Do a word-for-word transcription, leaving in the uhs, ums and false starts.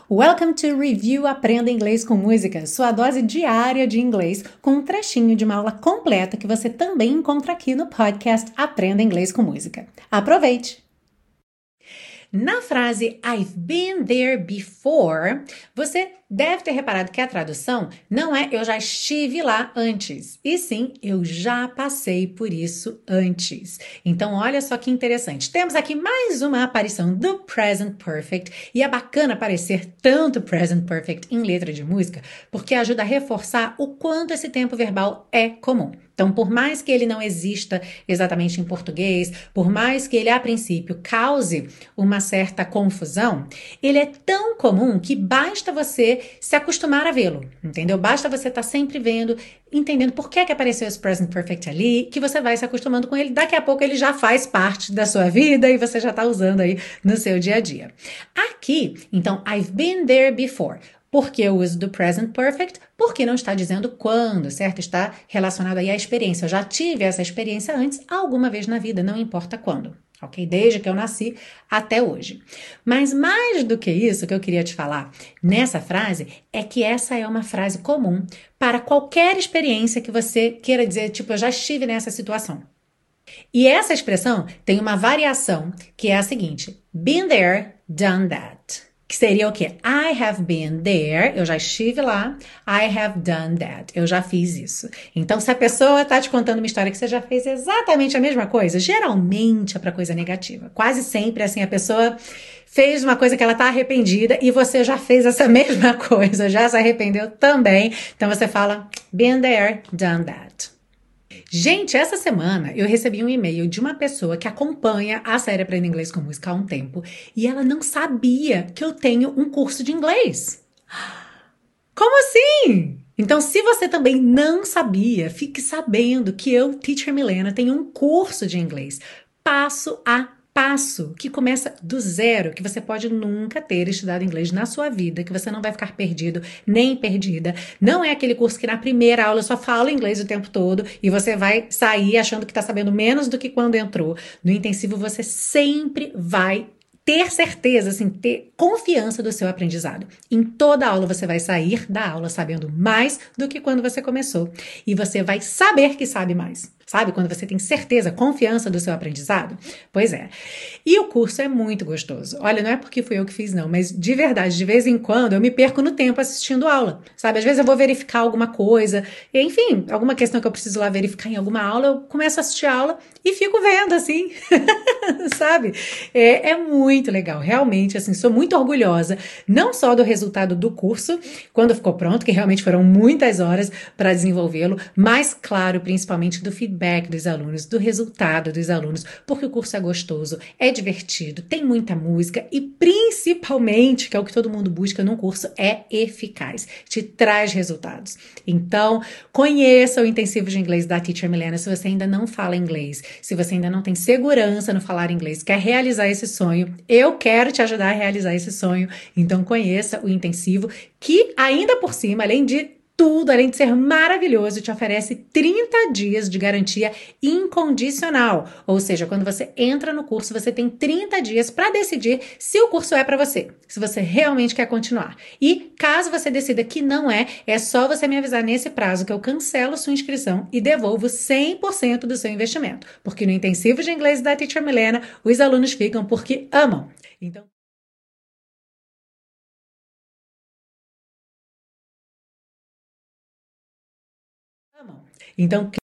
Welcome to Review Aprenda Inglês com Música, sua dose diária de inglês, com um trechinho de uma aula completa que você também encontra aqui no podcast Aprenda Inglês com Música. Aproveite! Na frase I've been there before, você deve ter reparado que a tradução não é eu já estive lá antes, e sim eu já passei por isso antes. Então olha só que interessante, temos aqui mais uma aparição do Present Perfect, e é bacana aparecer tanto Present Perfect em letra de música, porque ajuda a reforçar o quanto esse tempo verbal é comum. Então, por mais que ele não exista exatamente em português, por mais que ele, a princípio, cause uma certa confusão, ele é tão comum que basta você se acostumar a vê-lo, entendeu? Basta você estar sempre vendo, entendendo por que, que apareceu esse Present Perfect ali, que você vai se acostumando com ele. Daqui a pouco ele já faz parte da sua vida e você já está usando aí no seu dia a dia. Aqui, então, I've been there before. Por que o uso do Present Perfect? Porque não está dizendo quando, certo? Está relacionado aí à experiência. Eu já tive essa experiência antes, alguma vez na vida, não importa quando, ok? Desde que eu nasci até hoje. Mas mais do que isso, o que eu queria te falar nessa frase é que essa é uma frase comum para qualquer experiência que você queira dizer, tipo, eu já estive nessa situação. E essa expressão tem uma variação que é a seguinte: been there, done that. Que seria o quê? I have been there, eu já estive lá. I have done that, eu já fiz isso. Então, se a pessoa está te contando uma história que você já fez exatamente a mesma coisa, geralmente é para coisa negativa. Quase sempre, assim, a pessoa fez uma coisa que ela está arrependida e você já fez essa mesma coisa, já se arrependeu também. Então, você fala, been there, done that. Gente, essa semana eu recebi um e-mail de uma pessoa que acompanha a série Aprenda Inglês com Música há um tempo e ela não sabia que eu tenho um curso de inglês. Como assim? Então, se você também não sabia, fique sabendo que eu, Teacher Milena, tenho um curso de inglês passo a passo, que começa do zero, que você pode nunca ter estudado inglês na sua vida, que você não vai ficar perdido nem perdida. Não é aquele curso que na primeira aula eu só falo inglês o tempo todo e você vai sair achando que está sabendo menos do que quando entrou. No intensivo você sempre vai ter certeza, assim, ter confiança do seu aprendizado. Em toda aula você vai sair da aula sabendo mais do que quando você começou. E você vai saber que sabe mais. Sabe? Quando você tem certeza, confiança do seu aprendizado? Pois é. E o curso é muito gostoso. Olha, não é porque fui eu que fiz, não, mas de verdade, de vez em quando eu me perco no tempo assistindo aula. Sabe? Às vezes eu vou verificar alguma coisa, enfim, alguma questão que eu preciso lá verificar em alguma aula, eu começo a assistir a aula e fico vendo, assim. Sabe? É, é muito legal. Realmente, assim, sou muito orgulhosa, não só do resultado do curso, quando ficou pronto, que realmente foram muitas horas para desenvolvê-lo, mas, claro, principalmente do feedback dos alunos, do resultado dos alunos, porque o curso é gostoso, é divertido, tem muita música e principalmente, que é o que todo mundo busca num curso, é eficaz, te traz resultados. Então, conheça o intensivo de inglês da Teacher Milena se você ainda não fala inglês, se você ainda não tem segurança no falar inglês, quer realizar esse sonho, eu quero te ajudar a realizar esse sonho, então conheça o intensivo, que ainda por cima, além de tudo, além de ser maravilhoso, te oferece trinta dias de garantia incondicional. Ou seja, quando você entra no curso, você tem trinta dias para decidir se o curso é para você, se você realmente quer continuar. E caso você decida que não é, é só você me avisar nesse prazo que eu cancelo sua inscrição e devolvo cem por cento do seu investimento. Porque no intensivo de inglês da Teacher Milena, os alunos ficam porque amam. Então, amam. Então,